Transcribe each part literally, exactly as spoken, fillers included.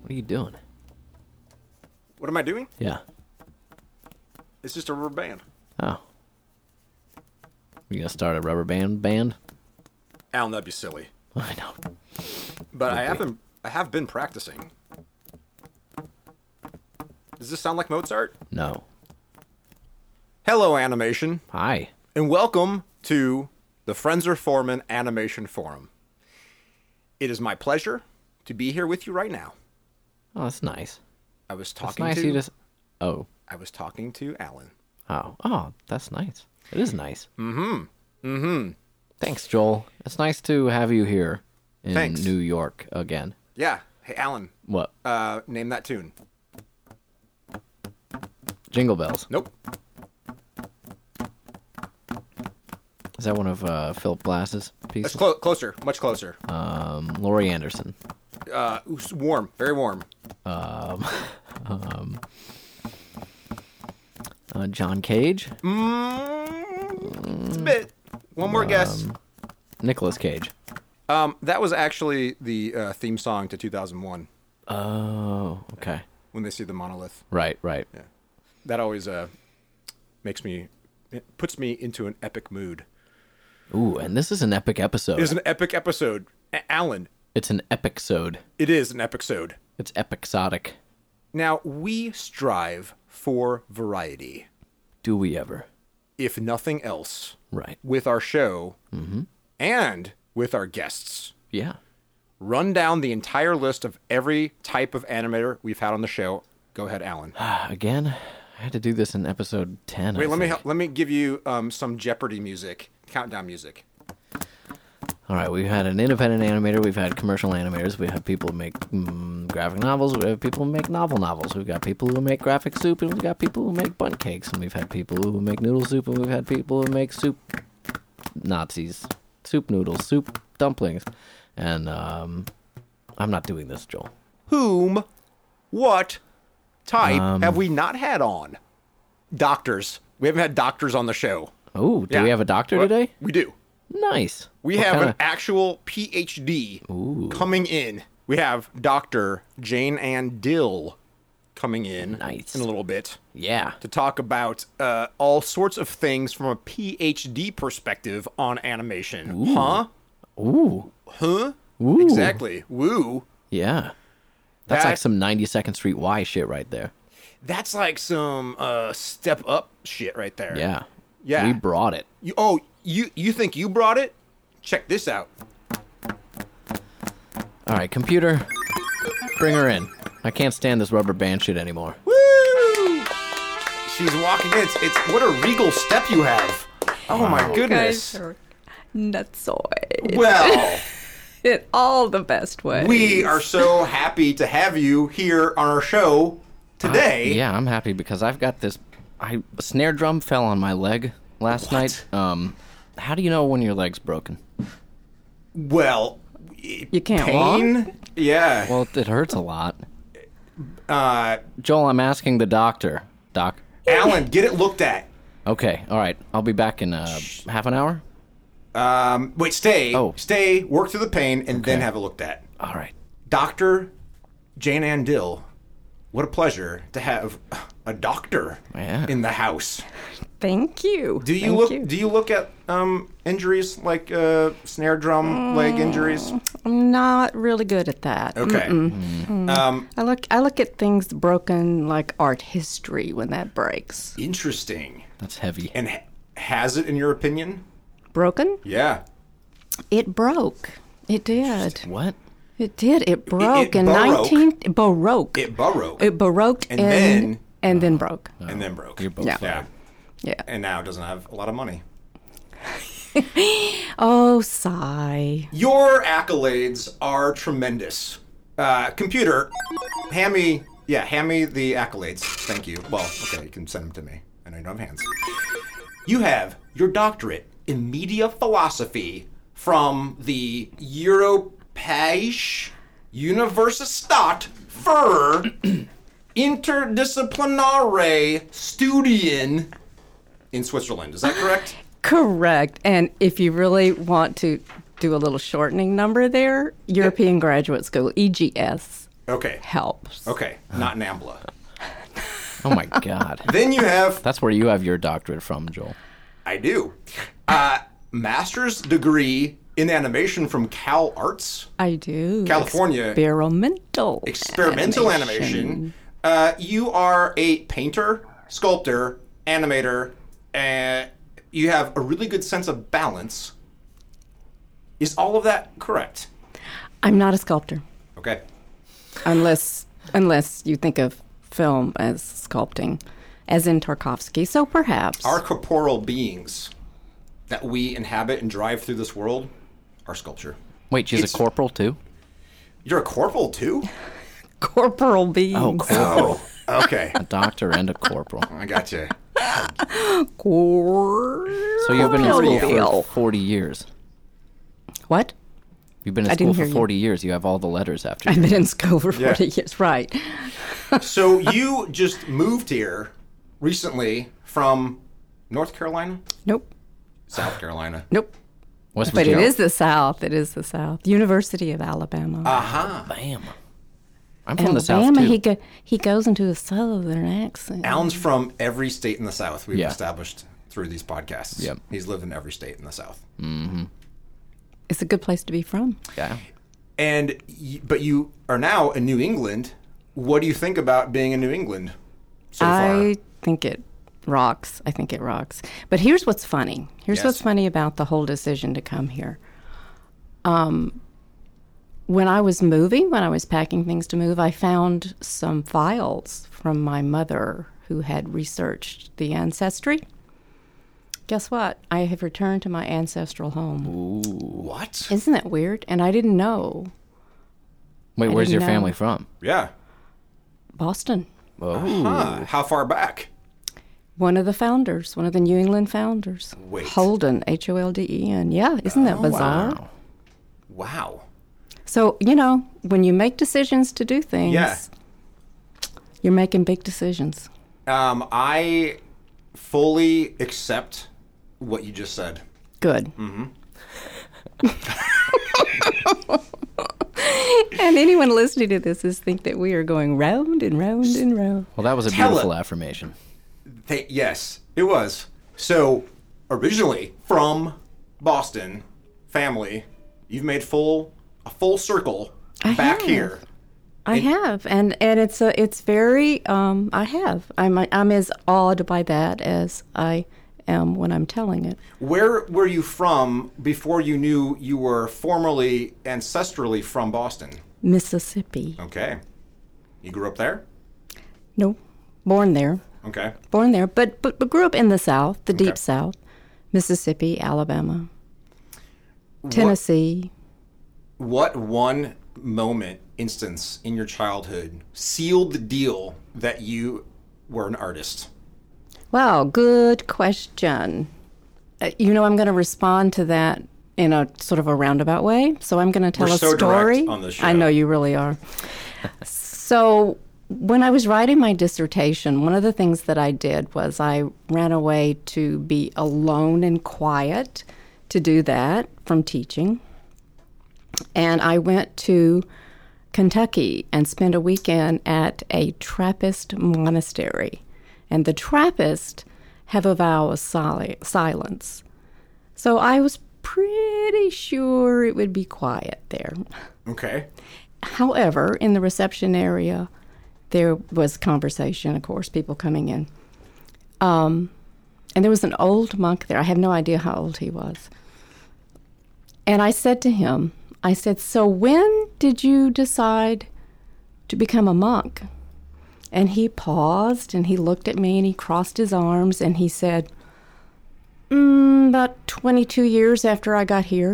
What are you doing? What am I doing? Yeah. It's just a rubber band. Oh. You gonna start a rubber band band? Alan, that'd be silly. I know. But I be. haven't. I have been practicing. Does this sound like Mozart? No. Hello, animation, Hi. and welcome to the Frenzer Foreman Animation Forum. It is my pleasure to be here with you right now. Oh, that's nice. I was That's talking nice. to. You just. Oh. I was talking to Alan. Oh. Oh, that's nice. It is nice. Mm-hmm. Mm-hmm. Thanks, Joel. It's nice to have you here in Thanks. New York again. Yeah. Hey, Alan. What? Uh, name that tune. Jingle Bells. Nope. Is that one of uh, Philip Glass's That's pieces? clo- closer. Much closer. Um, Laurie Anderson. Uh, warm. Very warm. Um, um, uh, John Cage. Mm, it's a bit. One more guess. Nicolas Cage. Um, that was actually the uh, theme song to two thousand one Oh, okay. when they see the monolith. Right, right. Yeah. That always uh, makes me, it puts me into an epic mood. Ooh, and this is an epic episode. It is an epic episode. A- Alan, It's an epic-sode. it is an episode. It's episodic. Now, we strive for variety, Do we ever? if nothing else, Right. with our show and with our guests. Yeah. Run down the entire list of every type of animator we've had on the show. Go ahead, Alan. Again, I had to do this in episode ten. Wait, I let me think. help, let me give you um, some Jeopardy music, countdown music. All right, we've had an independent animator, we've had commercial animators, we have people who make mm, graphic novels, we have people who make novel novels, we've got people who make graphic soup, and we've got people who make bundt cakes, and we've had people who make noodle soup, and we've had people who make soup Nazis, soup noodles, soup dumplings, and um, I'm not doing this, Joel. Whom, what type Um, have we not had on? Doctors. We haven't had doctors on the show. Oh, do Yeah. we have a doctor What? today? We do. Nice. We What have kinda- an actual P H D Ooh. coming in. We have Doctor Jane Ann Dill coming in Nice. in a little bit Yeah. to talk about uh, all sorts of things from a P H D perspective on animation. Huh? Ooh. Huh? Ooh. Exactly. Woo. Yeah. That's like That- some ninety-second Street Y shit right there. That's like some uh, step up shit right there. Yeah. Yeah. We brought it. You, oh, you you think you brought it? Check this out. All right, computer, bring her in. I can't stand this rubber band shit anymore. Woo! She's walking in. It's, it's what a regal step you have. Oh my You goodness. guys are nutsoid. Well, In all the best ways. we are so happy to have you here on our show today. I- yeah, I'm happy because I've got this. I a snare drum fell on my leg last night. Um, how do you know when your leg's broken? Well, You can't pain. Yeah. Well, it hurts a lot. Uh, Joel, I'm asking the doctor. Doc. Alan, get it looked at. Okay, all right. I'll be back in uh, half an hour. Um, wait, stay. Oh. Stay. Work through the pain, and then Okay. have it looked at. All right. Doctor Jane Ann Dill. What a pleasure to have a doctor Yeah. in the house. Thank you. Do you Thank look? you. Do you look at um, injuries like uh, snare drum leg injuries? I'm not really good at that. Okay. Mm. Um, I look I look at things broken like art history when that breaks. interesting. That's heavy. And ha- has it, in your opinion? Broken? Yeah. It broke. It did. What? It did. It broke it in baroque. nineteen baroque. It burrowed It baroqued And and then- and then broke. and then broke. You're both Yeah. Yeah. fired. Yeah. And now doesn't have a lot of money. Oh, sigh. Your accolades are tremendous. Uh, computer, hand me, yeah, hand me the accolades. Thank you. Well, okay, you can send them to me. I know you don't have hands. You have your doctorate in media philosophy from the Europäische Universität für Interdisziplinäre Studien in Switzerland. Is that correct? Correct. And if you really want to do a little shortening number there, European Graduate School, E G S. Okay. helps. Okay. Not NAMBLA. Oh my God. Then you have, That's where you have your doctorate from, Joel. I do, uh, master's degree in animation from Cal Arts, I do. California. Experimental. Experimental animation. Uh, you are a painter, sculptor, animator, and you have a really good sense of balance. Is all of that correct? I'm not a sculptor, Okay. unless unless you think of film as sculpting, as in Tarkovsky. So perhaps. Our corporeal beings that we inhabit and drive through this world are sculpture. Wait, she's It's- a corporal too? You're a corporal too? corporal beings. Oh, corporal. Oh, okay. A doctor and a corporal. I got you. Cor- So you've been in school corporeal. for forty years. What? You've been in I school didn't for hear you. forty years. You have all the letters after I've you. been in school for Yeah. forty years. Right. So you just moved here recently from North Carolina? Nope. South Carolina. Nope. West But it Virginia. is the South. It is the South. University of Alabama. Aha. Bam. I'm from the Alabama. South too. He go, he goes into a Southern accent. Alan's from every state in the South we've Yeah. established through these podcasts. Yep. He's lived in every state in the South. It's a good place to be from. Yeah. And y- but you are now in New England. What do you think about being in New England so far? I think it rocks. I think it rocks. But here's what's funny. Here's Yes. what's funny about the whole decision to come here. Um, when I was moving, when I was packing things to move, I found some files from my mother who had researched the ancestry. Guess what? I have returned to my ancestral home. What? Isn't that weird? And I didn't know. Wait, I where's didn't your know. family from? Yeah. Boston. Oh. Huh. How far back? One of the founders, one of the New England founders. Wait. Holden, H O L D E N. Yeah, isn't that bizarre? Wow. Wow. So, you know, when you make decisions to do things, Yeah. you're making big decisions. Um, I fully accept what you just said. Good. And anyone listening to this is think that we are going round and round and round. Well, that was a Tell beautiful it. affirmation. They, yes, it was. So, originally from Boston, family, you've made full a full circle I back have. here. I have, and and it's a it's very um I have. I'm I'm as awed by that as I am when I'm telling it. Where were you from before you knew you were formerly ancestrally from Boston? Mississippi. Okay. You grew up there? No, born there. Okay. Born there, but but, but grew up in the South, the Okay. deep South, Mississippi, Alabama, Tennessee. What one moment, instance in your childhood sealed the deal that you were an artist? Wow, good question. Uh, you know, I'm going to respond to that in a sort of a roundabout way. So I'm going to tell We're a so direct story. on this show. I know you really are. So when I was writing my dissertation, one of the things that I did was I ran away to be alone and quiet to do that from teaching. And I went to Kentucky and spent a weekend at a Trappist monastery. And the Trappists have a vow of sili- silence. So I was pretty sure it would be quiet there. Okay. However, in the reception area, there was conversation, of course, people coming in. Um, and there was an old monk there. I have no idea how old he was. And I said to him, I said, so when did you decide to become a monk? And he paused and he looked at me and he crossed his arms and he said, mm, about twenty-two years after I got here.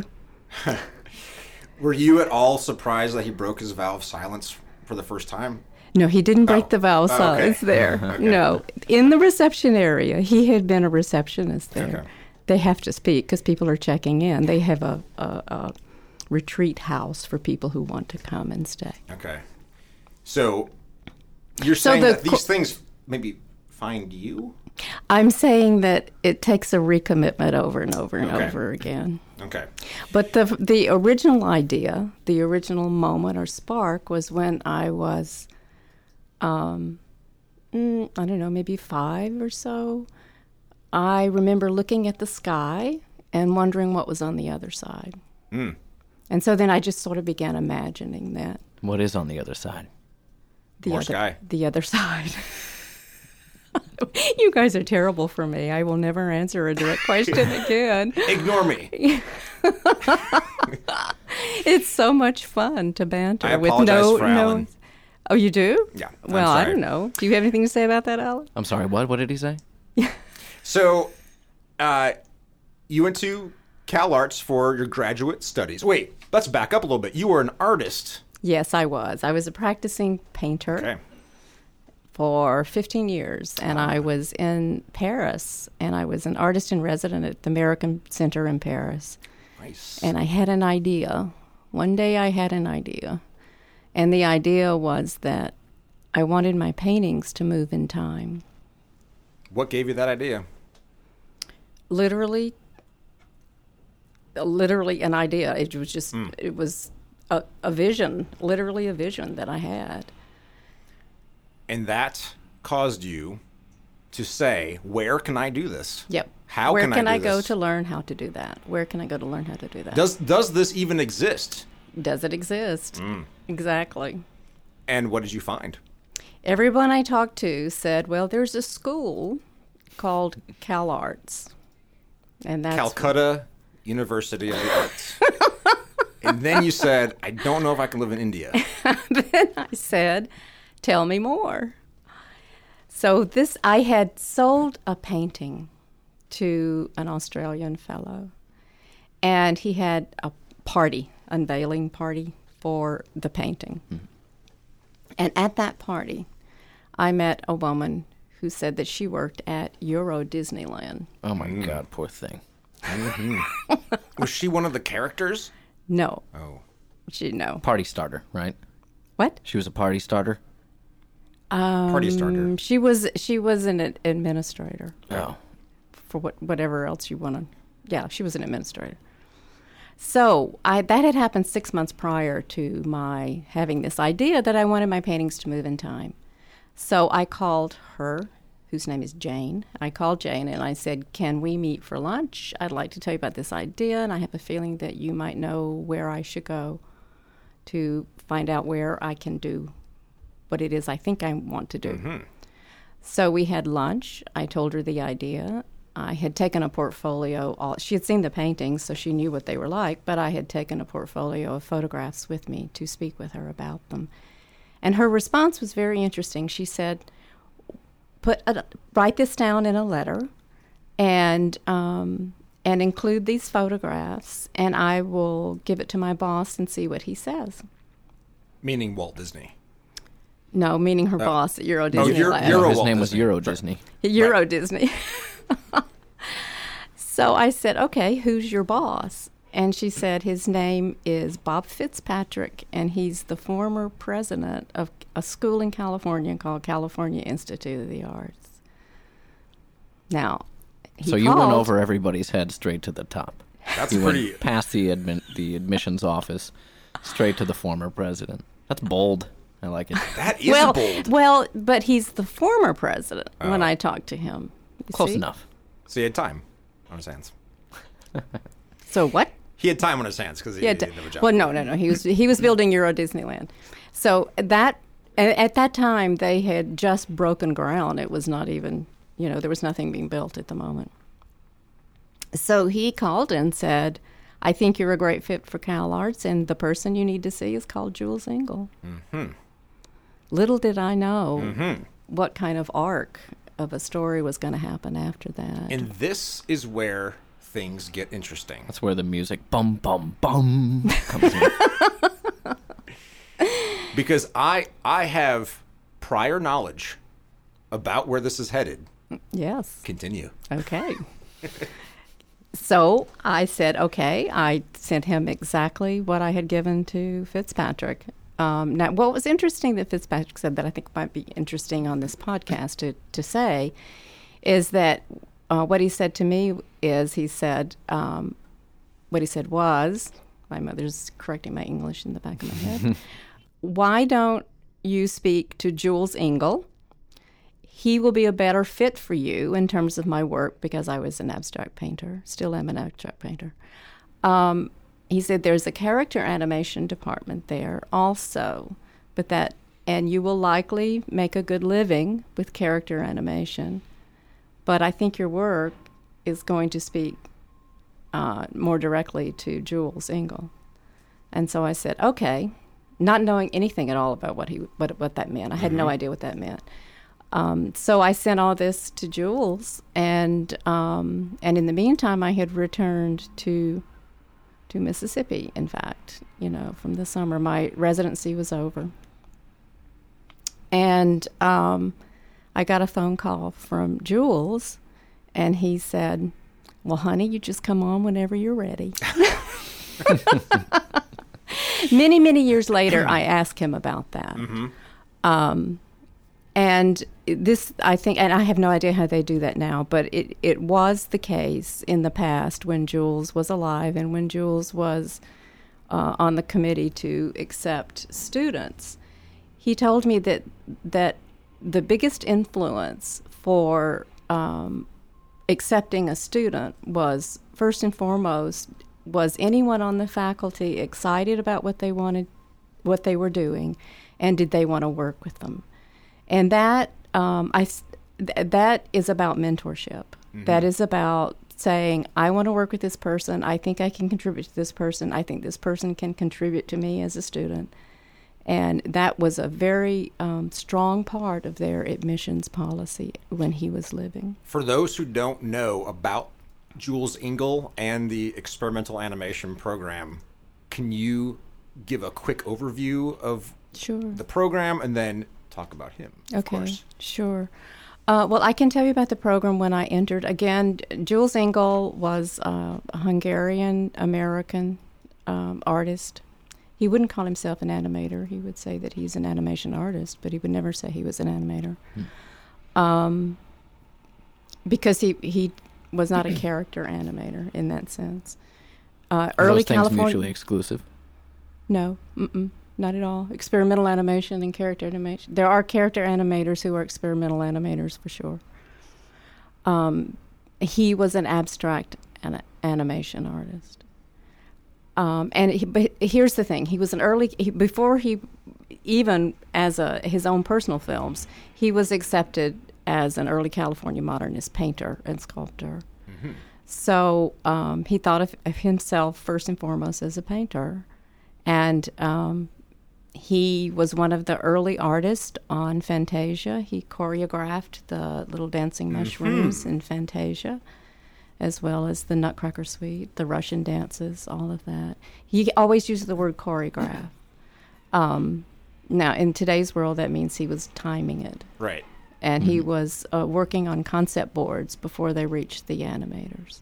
Were you at all surprised that he broke his vow of silence for the first time? No, he didn't break Oh. the vow of Oh, okay. silence there. No, in the reception area, he had been a receptionist there. Okay. They have to speak because people are checking in. They have a, a, a retreat house for people who want to come and stay. Okay. So you're So saying the that these co- things maybe find you? I'm saying that it takes a recommitment over and over and Okay. over again. Okay. But the the original idea, the original moment or spark was when I was, um, mm, I don't know, maybe five or so. I remember looking at the sky and wondering what was on the other side. Mm. And so then I just sort of began imagining that. What is on the other side? The More other, sky. The other side. You guys are terrible for me. I will never answer a direct question again. Ignore me. It's so much fun to banter I with apologize no for no. Alan. Oh, you do? Yeah, I'm Well, I sorry. don't know. Do you have anything to say about that, Alan? I'm sorry, what? What did he say? So, uh, you went to Cal Arts for your graduate studies. Wait, let's back up a little bit. You were an artist. Yes, I was. I was a practicing painter Okay. for fifteen years, and I was in Paris, and I was an artist in residence at the American Center in Paris. Nice. And I had an idea. One day I had an idea. And the idea was that I wanted my paintings to move in time. What gave you that idea? Literally, literally an idea. It was just, Mm. it was a, a vision, literally a vision that I had. And that caused you to say, where can I do this? Yep. How Where can I can do I, go this? to learn how to do that? Where can I go to learn how to do that? Does does this even exist? Does it exist? Mm. Exactly. And what did you find? Everyone I talked to said, well, there's a school called Cal Arts. And that's Calcutta University of the Arts. And then you said, I don't know if I can live in India. Then I said, tell me more. So this, I had sold a painting to an Australian fellow, and he had a party, unveiling party for the painting. Mm-hmm. And at that party, I met a woman who said that she worked at Euro Disneyland. Oh my God, poor thing. Was she one of the characters? No, Oh. she no. Party starter, right? What? She was a party starter. Party starter. Um, she was she was an ad- administrator. Oh, For what, whatever else you want to. Yeah, she was an administrator. So I, that had happened six months prior to my having this idea that I wanted my paintings to move in time. So I called her, whose name is Jane. I called Jane and I said, can we meet for lunch? I'd like to tell you about this idea, and I have a feeling that you might know where I should go to find out where I can do what it is I think I want to do. Mm-hmm. So we had lunch. I told her the idea. I had taken a portfolio. All, she had seen the paintings, so she knew what they were like, but I had taken a portfolio of photographs with me to speak with her about them. And her response was very interesting. She said, "Put a, write this down in a letter and um, and include these photographs, and I will give it to my boss and see what he says." Meaning Walt Disney. No, meaning her boss at Euro Oh, Disneyland. Euro- No, Euro his Walt name was Disney. Euro Sorry. Disney. Euro Right. Disney. So I said, okay, who's your boss? And she said, his name is Bob Fitzpatrick, and he's the former president of a school in California called California Institute of the Arts. Now, he So you went called- over everybody's head straight to the top. That's You pretty. went past the admin, the admissions office, straight to the former president. That's bold. I like it. That is well, bold. well, but he's the former president when Oh. I talked to him. You Close see? enough. So he had time on his hands. So what? He had time on his hands because he, Yeah, he didn't have a job. well, no, no, no. He was he was building Euro Disneyland. So that a- at that time they had just broken ground. It was not even, you know, there was nothing being built at the moment. So he called and said, "I think you're a great fit for Cal Arts, and the person you need to see is called Jules Engel." Mm-hmm. Little did I know Mm-hmm. what kind of arc of a story was going to happen after that. And this is where things get interesting. That's where the music bum bum bum comes in. Because I I have prior knowledge about where this is headed. Yes. Continue. Okay. So I said, okay. I sent him exactly what I had given to Fitzpatrick. Um, now, what was interesting that Fitzpatrick said that I think might be interesting on this podcast to, to say is that uh, what he said to me is he said, um, what he said was, my mother's correcting my English in the back of my head, why don't you speak to Jules Engle? He will be a better fit for you in terms of my work because I was an abstract painter, still am an abstract painter. Um, he said there's a character animation department there also, but that, and you will likely make a good living with character animation, but I think your work is going to speak uh, more directly to Jules Engle. And so I said, okay, not knowing anything at all about what he what what that meant. I had mm-hmm. no idea what that meant. Um, so I sent all this to Jules, and um, and in the meantime, I had returned to to Mississippi. In fact, you know, from the summer, my residency was over, and um, I got a phone call from Jules, and he said, "Well, honey, you just come on whenever you're ready." Many, many years later, I asked him about that. Mm-hmm. Um, and this, I think, and I have no idea how they do that now, but it, it was the case in the past when Jules was alive and when Jules was uh, on the committee to accept students. He told me that that the biggest influence for um, accepting a student was, first and foremost, was anyone on the faculty excited about what they wanted, what they were doing, and did they want to work with them? And that um, I th- that is about mentorship. Mm-hmm. That is about saying, I want to work with this person. I think I can contribute to this person. I think this person can contribute to me as a student. And that was a very um, strong part of their admissions policy when he was living. For those who don't know about Jules Engle and the experimental animation program, can you give a quick overview of sure. the program and then talk about him? Of okay, course. Sure. Uh, well, I can tell you about the program when I entered. Again, Jules Engle was uh, a Hungarian-American um, artist. He wouldn't call himself an animator. He would say that he's an animation artist, but he would never say he was an animator. Hmm. Um, because he, he was not a character animator in that sense. Uh, Are early those things California, mutually exclusive? No, mm-mm, not at all. Experimental animation and character animation. There are character animators who are experimental animators for sure. Um, he was an abstract an- animation artist. Um, and he, but here's the thing: he was an early he, before he even as a his own personal films, he was accepted as an early California modernist painter and sculptor. Mm-hmm. So um, he thought of, of himself first and foremost as a painter, and um, he was one of the early artists on Fantasia. He choreographed the little dancing mushrooms mm-hmm. in Fantasia, as well as the Nutcracker Suite, the Russian dances, all of that. He always uses the word choreograph. Um, now, in today's world, that means he was timing it. Right. And Mm-hmm. he was uh, working on concept boards before they reached the animators.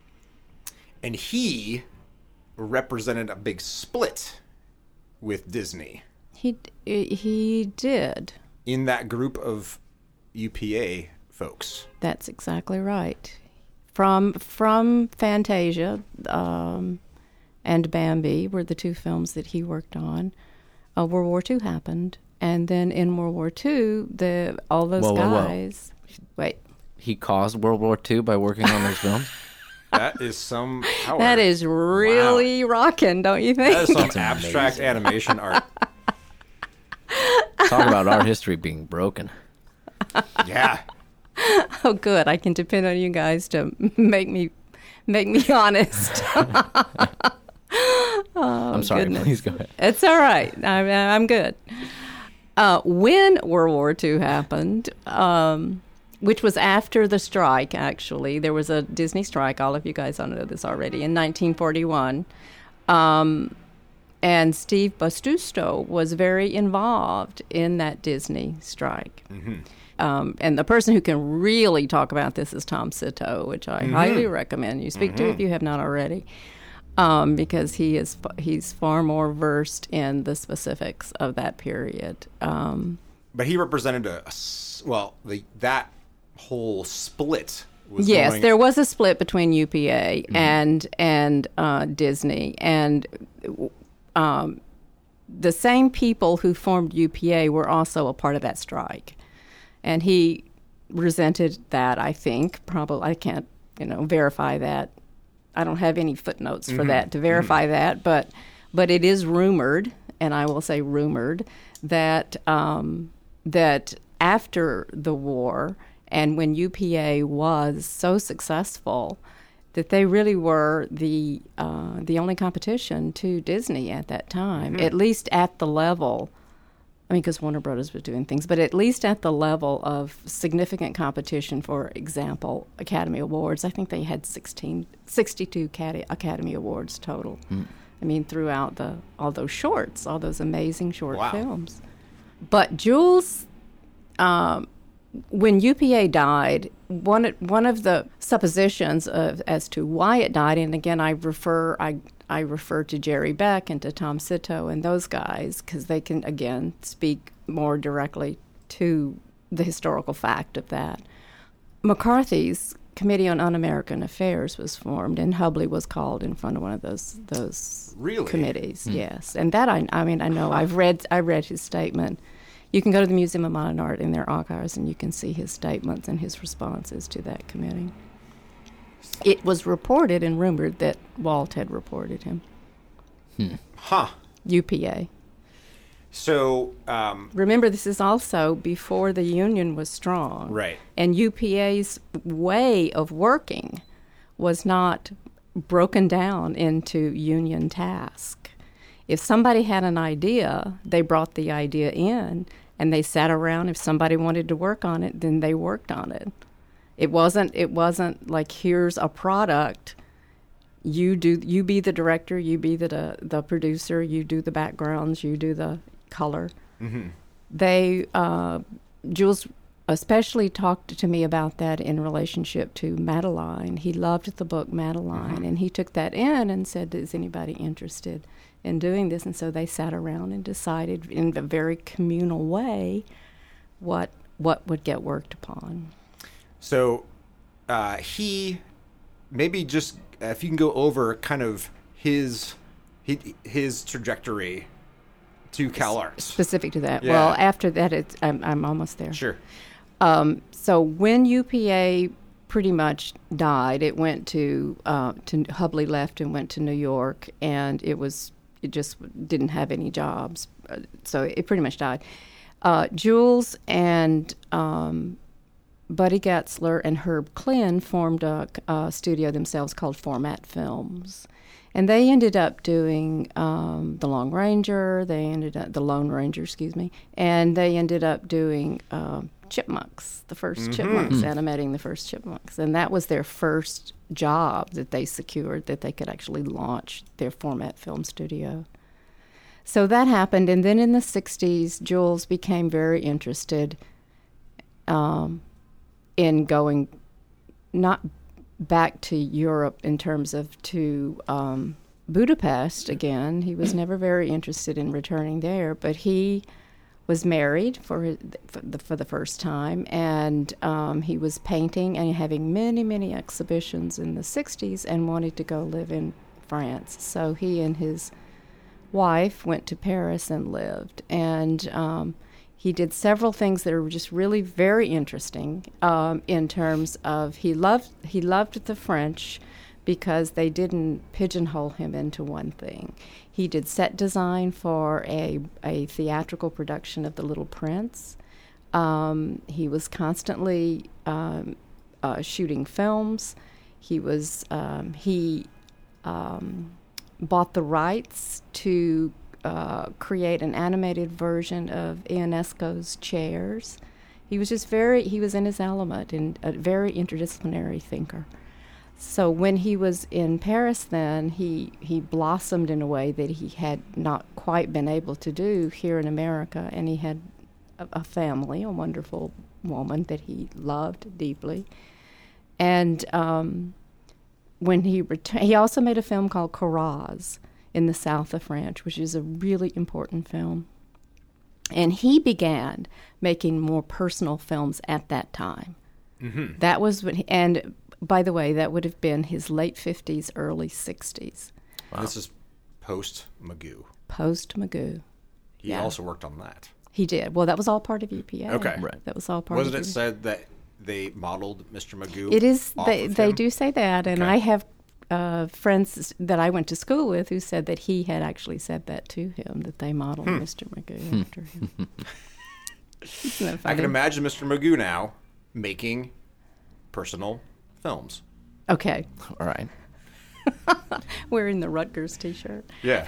And he represented a big split with Disney. He he did. In that group of U P A folks. That's exactly right. From from Fantasia um, and Bambi were the two films that he worked on. Uh, World War Two happened, and then in World War Two, the all those whoa, whoa, guys. Whoa. Wait. He caused World War Two by working on those films? That is some power. That is really wow. rocking, don't you think? That is some abstract animation art. Talk about art history being broken. Yeah. Oh, good. I can depend on you guys to make me make me honest. oh, I'm sorry. Goodness. Please go ahead. It's all right. I'm, I'm good. Uh, when World War Two happened, um, which was after the strike, actually, there was a Disney strike. All of you guys all know this already, in nineteen forty-one. Um, and Steve Bustusto was very involved in that Disney strike. Mm-hmm. Um, and the person who can really talk about this is Tom Sito, which I mm-hmm. highly recommend you speak mm-hmm. to if you have not already, um, because he is he's far more versed in the specifics of that period. Um, but he represented a, a well, the that whole split was Yes, going... there was a split between U P A mm-hmm. and and uh, Disney, and um, the same people who formed U P A were also a part of that strike, and he resented that. I think probably I can't you know verify that. I don't have any footnotes for mm-hmm. that to verify mm-hmm. that, but but it is rumored, and I will say rumored, that um, that after the war and when U P A was so successful that they really were the uh, the only competition to Disney at that time, mm-hmm. at least at the level. I mean, because Warner Brothers was doing things, but at least at the level of significant competition, for example, Academy Awards. I think they had sixteen, sixty-two Academy Awards total. Mm. I mean, throughout the all those shorts, all those amazing short wow. films. But Jules, um, when U P A died, one one of the suppositions of, as to why it died, and again, I refer I. I refer to Jerry Beck and to Tom Sito and those guys because they can, again, speak more directly to the historical fact of that. McCarthy's Committee on Un-American Affairs was formed, and Hubley was called in front of one of those those really? committees. Hmm. Yes, and that I, I mean, I know I've read I read his statement. You can go to the Museum of Modern Art in their archives, and you can see his statements and his responses to that committee. It was reported and rumored that Walt had reported him. Hmm. Huh. U P A. So, um, remember, this is also before the union was strong. Right. And U P A's way of working was not broken down into union task. If somebody had an idea, they brought the idea in, and they sat around. If somebody wanted to work on it, then they worked on it. It wasn't. It wasn't like, here's a product. You do. You be the director. You be the the, the producer. You do the backgrounds. You do the color. Mm-hmm. They uh, Jules especially talked to me about that in relationship to Madeline. He loved the book Madeline, mm-hmm. and he took that in and said, "Is anybody interested in doing this?" And so they sat around and decided in a very communal way what what would get worked upon. So uh, he, maybe just uh, if you can go over kind of his his, his trajectory to CalArts. Specific to that. Yeah. Well, after that, it's I'm, I'm almost there. Sure. Um, so when U P A pretty much died, it went to, uh, to Hubley left and went to New York, and it was it just didn't have any jobs. Uh, so it pretty much died. Uh, Jules and... Um, Buddy Getzler and Herb Klin formed a, a studio themselves called Format Films. And they ended up doing um, The Long Ranger, they ended up, The Lone Ranger, excuse me, and they ended up doing uh, Chipmunks, the first mm-hmm. Chipmunks, mm. animating the first Chipmunks. And that was their first job that they secured, that they could actually launch their Format Film studio. So that happened, and then in the sixties, Jules became very interested um, in going not back to Europe in terms of to um, Budapest again. He was never very interested in returning there, but he was married for his, for, the, for the first time, and um, he was painting and having many, many exhibitions in the sixties and wanted to go live in France. So he and his wife went to Paris and lived, and um, he did several things that are just really very interesting um, in terms of he loved he loved the French because they didn't pigeonhole him into one thing. He did set design for a, a theatrical production of The Little Prince. Um, he was constantly um, uh, shooting films. He was um, he um, bought the rights to Uh, create an animated version of Ionesco's Chairs. He was just very, he was in his element and a very interdisciplinary thinker. So when he was in Paris then, he, he blossomed in a way that he had not quite been able to do here in America, and he had a, a family, a wonderful woman that he loved deeply. And um, when he returned, he also made a film called Coraz in the south of France, which is a really important film. And he began making more personal films at that time. Mm-hmm. That was when, he, and by the way, that would have been his late fifties, early sixties. Wow. This is post Magoo. Post Magoo. He yeah. also worked on that. He did. Well, that was all part of U P A. Okay. Right. That was all part Wasn't of it U P A. said that they modeled Mister Magoo? It is. Off They, of they him? do say that. And Okay. I have uh, friends that I went to school with who said that he had actually said that to him, that they modeled hmm. Mister Magoo hmm. after him. Isn't that funny? I can imagine Mister Magoo now making personal films. Okay. All right. Wearing the Rutgers T-shirt. Yeah.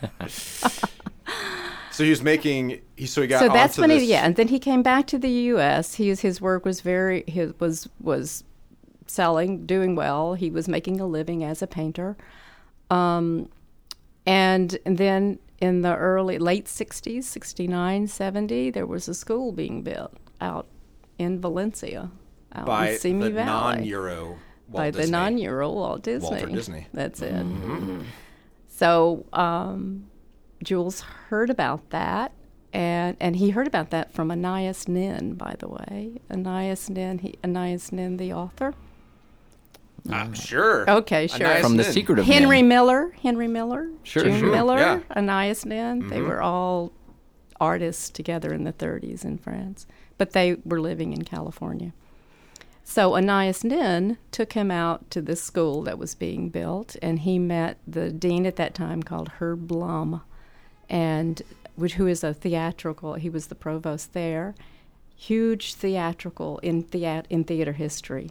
So he was making. He so he got. So that's when this. he yeah, and then he came back to the U S. He his work was very his was was selling, doing well. He was making a living as a painter, um, and, and then in the early late sixties, sixty-nine, seventy, there was a school being built out in Valencia, out by in Simi the Valley. non-Euro Walt by Disney. the non-Euro Walt Disney. Walter Disney. That's it. Mm-hmm. So um, Jules heard about that, and and he heard about that from Anais Nin, by the way. Anais Nin, he, Anais Nin, the author. I'm sure. Okay, sure. Anais From The Nin. Secret of Henry Men. Miller, Henry Miller, Sure, June sure, Miller, yeah. Anais Nin. Mm-hmm. They were all artists together in the thirties in France, but they were living in California. So Anais Nin took him out to this school that was being built, and he met the dean at that time called Herb Blum, and which who is a theatrical. He was the provost there, huge theatrical in thea- in theater history.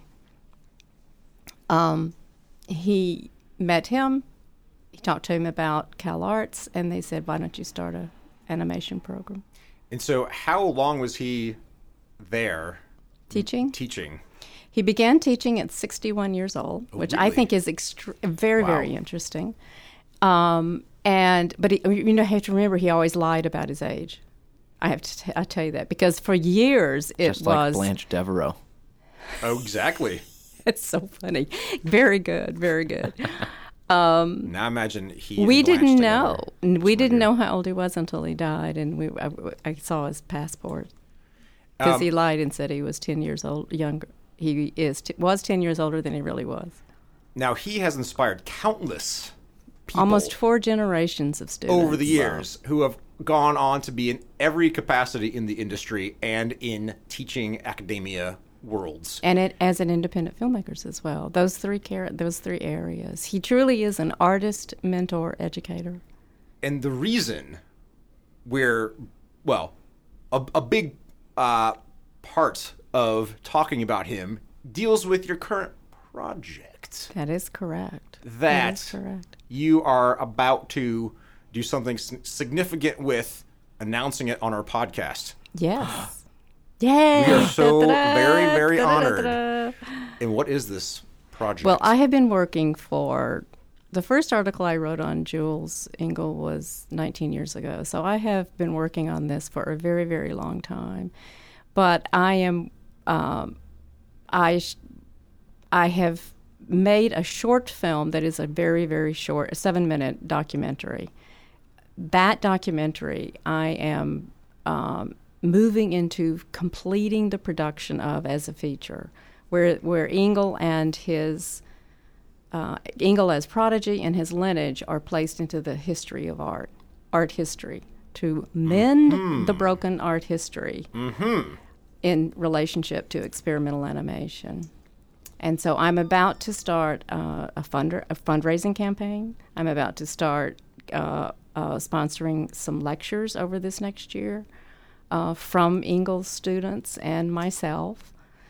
Um, he met him. He talked to him about Cal Arts, and they said, "Why don't you start a animation program?" And so, how long was he there Teaching. teaching? He began teaching at sixty-one years old, Oh, which really? I think is extre- very, Wow. very interesting. Um, and but he, you know, you have to remember he always lied about his age. I have to t- I tell you that because for years it Just like was Blanche Devereaux. Oh, exactly. It's so funny. Very good, very good. Now imagine he. We and Blanche didn't together. know. We didn't weird. know how old he was until he died, and we I, I saw his passport because Um, he lied and said he was ten years old younger. He is t- was ten years older than he really was. Now he has inspired countless people Almost four generations of students over the years who have gone on to be in every capacity in the industry and in teaching academia worlds. and it, as an independent filmmakers as well. Those three car- those three areas. He truly is an artist, mentor, educator. And the reason we're, well, a, a big uh, part of talking about him deals with your current project. That is correct. That, that is correct. you are about to do something s- significant with announcing it on our podcast. Yes. Yay! We are so Da-da-da, very, very da-da-da-da. And what is this project? Well, I have been working for the first article I wrote on Jules Engel was nineteen years ago. So I have been working on this for a very, very long time. But I am, um, I, sh- I have made a short film that is a very, very short, a seven-minute documentary. That documentary, I am um, moving into completing the production of as a feature, where where Engel and his uh, Engel as prodigy and his lineage are placed into the history of art, art history, to mend mm-hmm. the broken art history mm-hmm. in relationship to experimental animation. And so I'm about to start uh, a, funder- a fundraising campaign. I'm about to start uh, uh, sponsoring some lectures over this next year uh, from Engel's students and myself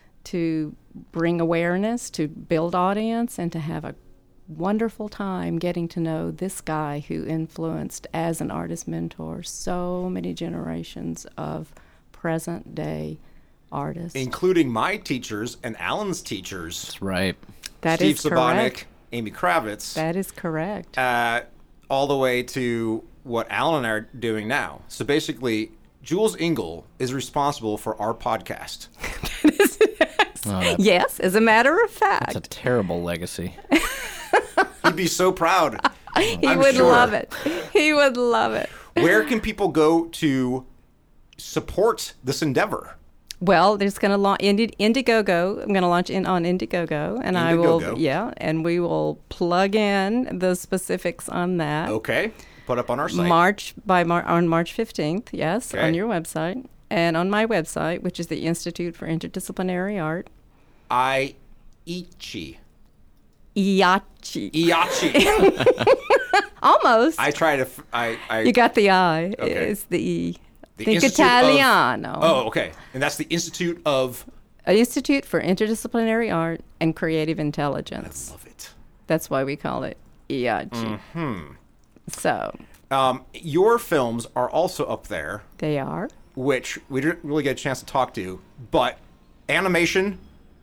to bring awareness, to build audience, and to have a wonderful time getting to know this guy who influenced, as an artist mentor, so many generations of present-day artists. Including my teachers and Alan's teachers. That's right. That Steve is Sabanek, correct. Amy Kravitz. That is correct. Uh, all the way to what Alan and I are doing now. So basically, Jules Engel is responsible for our podcast. Oh, that- Yes, as a matter of That's a fact. terrible legacy. He'd be so proud. He I'm would sure. love it. He would love it. Where can people go to support this endeavor? Well, there's going to launch Indi- Indiegogo. I'm going to launch in on Indiegogo, and I will, Indiegogo. yeah, and we will plug in the specifics on that. Okay. Put up on our site. March by Mar- on March fifteenth. Yes, Okay. on your website and on my website, which is the Institute for Interdisciplinary Art. Aichi. Iachi. Iachi. Almost. I try to. F- I. I you got the I. Okay. It's the E. the Think Institute of- Italiano. oh, okay. And that's the Institute of. Institute for Interdisciplinary Art and Creative Intelligence. Love it. That's why we call it Iachi. Hmm. So Um, your films are also up there, they are. which we didn't really get a chance to talk to. But animation.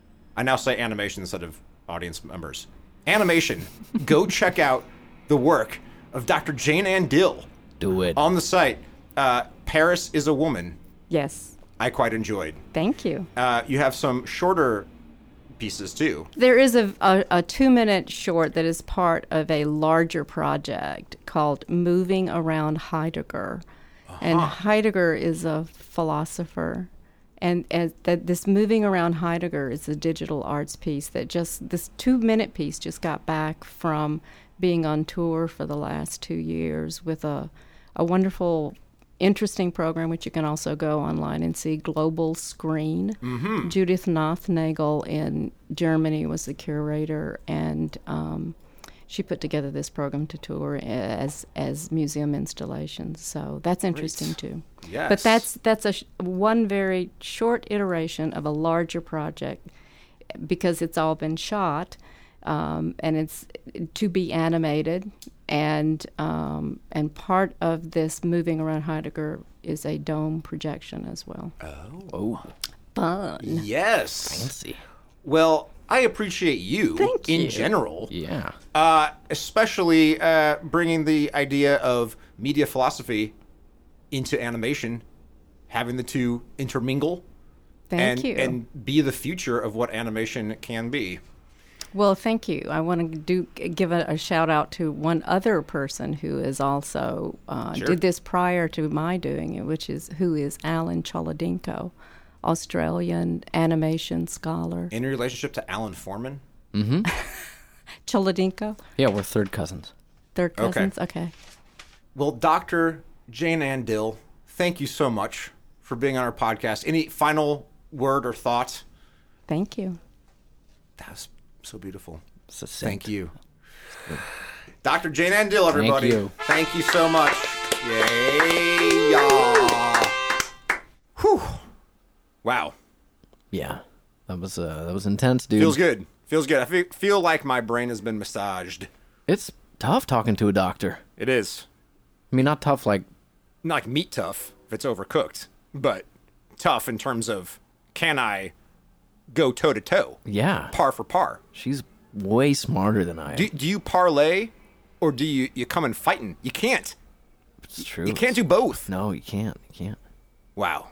I now say animation instead of audience members. Animation. Go check out the work of Doctor Jane Ann Dill Do it. on the site. Uh, Paris is a Woman. Yes. I quite enjoyed. Thank you. Uh, you have some shorter pieces too. There is a, a, a two-minute short that is part of a larger project called Moving Around Heidegger. And Heidegger is a philosopher. And as that this Moving Around Heidegger is a digital arts piece that just, this two-minute piece just got back from being on tour for the last two years with a, a wonderful, interesting program, which you can also go online and see, Global Screen. Mm-hmm. Judith Nothnagel in Germany was the curator, and um, she put together this program to tour as as museum installations. So that's interesting too. Yes. But that's that's a sh- one very short iteration of a larger project because it's all been shot, um, and it's to be animated. And um, and part of this Moving Around Heidegger is a dome projection as well. Oh, Fun. Yes. fancy. Well, I appreciate you Thank in you. general, Yeah. uh, especially uh, bringing the idea of media philosophy into animation, having the two intermingle, Thank and you. and be the future of what animation can be. Well, thank you. I want to do give a, a shout out to one other person who is also uh, Sure. did this prior to my doing it, which is who is Alan Cholodinko, Australian animation scholar. In relationship to Alan Foreman, Cholodinko, Yeah, we're third cousins. third Okay. cousins. Okay. well, Doctor Jane Ann Dill, thank you so much for being on our podcast. Any final word or thought? Thank you. That was so beautiful. Succinct. Thank you. Doctor Jane Ann Dill, everybody. you. Thank you so much. Yay. Yeah. Whew. Wow. Yeah, that was uh, that was intense, dude. Feels good. Feels good. I feel, feel like my brain has been massaged. It's tough talking to a doctor. It is. I mean, not tough like Not like meat tough if it's overcooked, but tough in terms of can I go toe to toe, yeah. par for par. She's way smarter than I am. Do, do you parlay or do you, you come in fighting? You can't. It's true. You can't do both. No, you can't. You can't. Wow.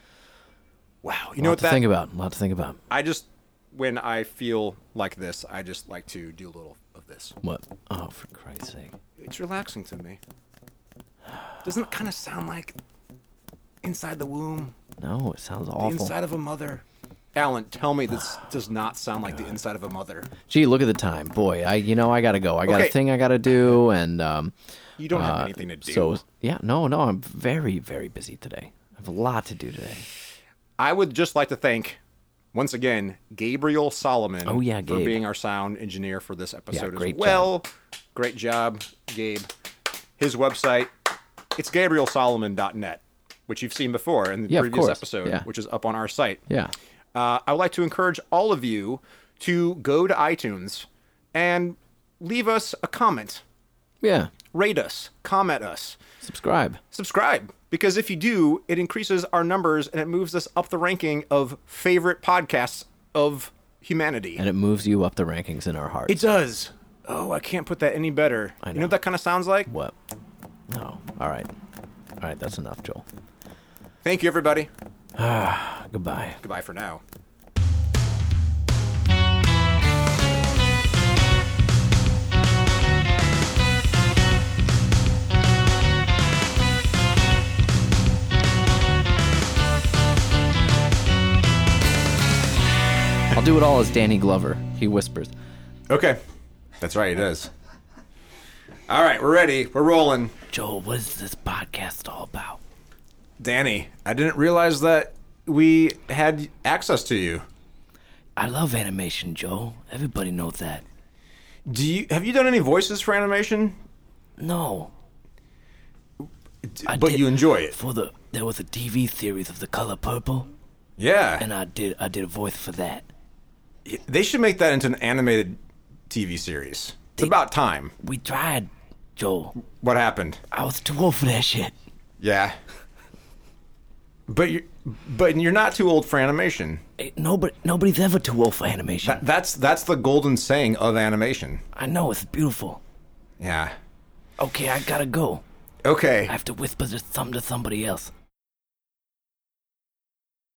Wow. You A know lot what to that think about. A lot to think about. I just, when I feel like this, I just like to do a little of this. What? Oh, for Christ's sake! It's relaxing to me. Doesn't it kind of sound like inside the womb, No, it sounds the awful. inside of a mother? Alan, tell me this does not sound like the inside of a mother. Gee, look at the time, boy. I, you know, I gotta go. I got Okay. a thing I gotta do, and um. You don't have uh, anything to do. So yeah, no, no, I'm very, very busy today. I have a lot to do today. I would just like to thank, once again, Gabriel Solomon Oh, yeah, for Gabe. being our sound engineer for this episode great as well. Great job, Gabe. His website, it's gabriel solomon dot net, which you've seen before in the Yeah, of previous course. episode, Yeah. which is up on our site. Yeah. Uh, I would like to encourage all of you to go to iTunes and leave us a comment. Yeah. Rate us, comment us, Subscribe. subscribe. Because if you do, it increases our numbers and it moves us up the ranking of favorite podcasts of humanity. And it moves you up the rankings in our hearts. It does. Oh, I can't put that any better. I You know know. what that kind of sounds like? What? No. All right. All right. That's enough, Joel. Thank you, everybody. Goodbye. Goodbye for now. do it all as Danny Glover. He whispers. Okay. That's right, it is. All right, we're ready. We're rolling. Joel, what is this podcast all about? Danny, I didn't realize that we had access to you. I love animation, Joel. Everybody knows that. Do you have you done any voices for animation? No. D- I but did- you enjoy it. For the there was a T V series of The Color Purple, Yeah. and I did I did a voice for that. They should make that into an animated T V series. It's They- about time. We tried, Joel. What happened? I was too old for that shit. Yeah. But you're, but you're not too old for animation. Eh, Nobody nobody's ever too old for animation. That, that's that's the golden saying of animation. I know, it's beautiful. Yeah. Okay, I gotta go. Okay. I have to whisper this something to somebody else.